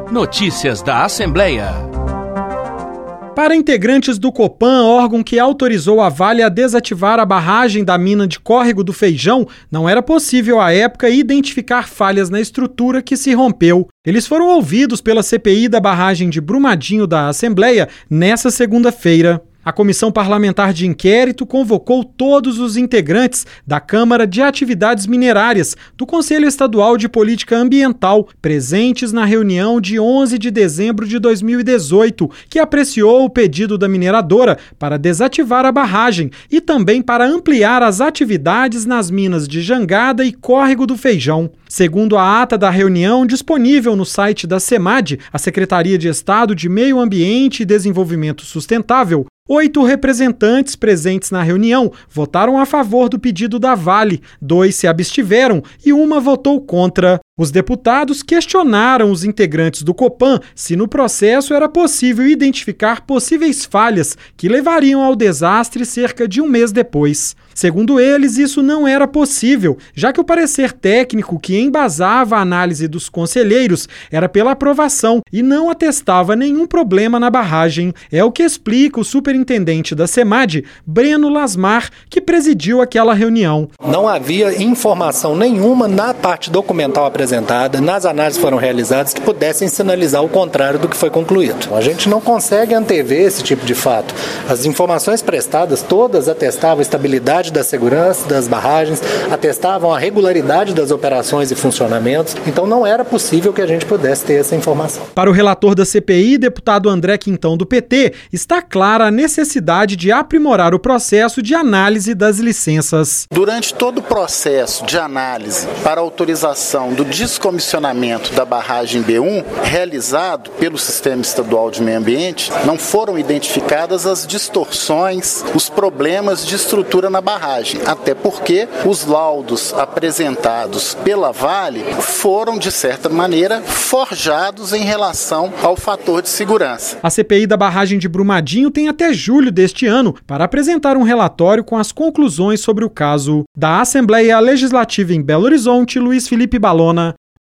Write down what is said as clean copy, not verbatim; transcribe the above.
Notícias da Assembleia. Para integrantes do Copan, órgão que autorizou a Vale a desativar a barragem da mina de Córrego do Feijão, não era possível à época identificar falhas na estrutura que se rompeu. Eles foram ouvidos pela CPI da barragem de Brumadinho da Assembleia nesta segunda-feira. A Comissão Parlamentar de Inquérito convocou todos os integrantes da Câmara de Atividades Minerárias do Conselho Estadual de Política Ambiental, presentes na reunião de 11 de dezembro de 2018, que apreciou o pedido da mineradora para desativar a barragem e também para ampliar as atividades nas minas de Jangada e Córrego do Feijão. Segundo a ata da reunião disponível no site da SEMAD, a Secretaria de Estado de Meio Ambiente e Desenvolvimento Sustentável, 8 representantes presentes na reunião votaram a favor do pedido da Vale, 2 se abstiveram e 1 votou contra. Os deputados questionaram os integrantes do Copan se no processo era possível identificar possíveis falhas que levariam ao desastre cerca de um mês depois. Segundo eles, isso não era possível, já que o parecer técnico que embasava a análise dos conselheiros era pela aprovação e não atestava nenhum problema na barragem. É o que explica o superintendente da SEMAD, Breno Lasmar, que presidiu aquela reunião. Não havia informação nenhuma na parte documental apresentada, nas análises que foram realizadas, que pudessem sinalizar o contrário do que foi concluído. A gente não consegue antever esse tipo de fato. As informações prestadas, todas atestavam a estabilidade da segurança das barragens, atestavam a regularidade das operações e funcionamentos, então não era possível que a gente pudesse ter essa informação. Para o relator da CPI, deputado André Quintão do PT, está clara a necessidade de aprimorar o processo de análise das licenças. Durante todo o processo de análise para autorização do descomissionamento da barragem B1, realizado pelo Sistema Estadual de Meio Ambiente, não foram identificadas as distorções, os problemas de estrutura na barragem, até porque os laudos apresentados pela Vale foram, de certa maneira, forjados em relação ao fator de segurança. A CPI da barragem de Brumadinho tem até julho deste ano para apresentar um relatório com as conclusões sobre o caso. Da Assembleia Legislativa em Belo Horizonte, Luiz Felipe Balona.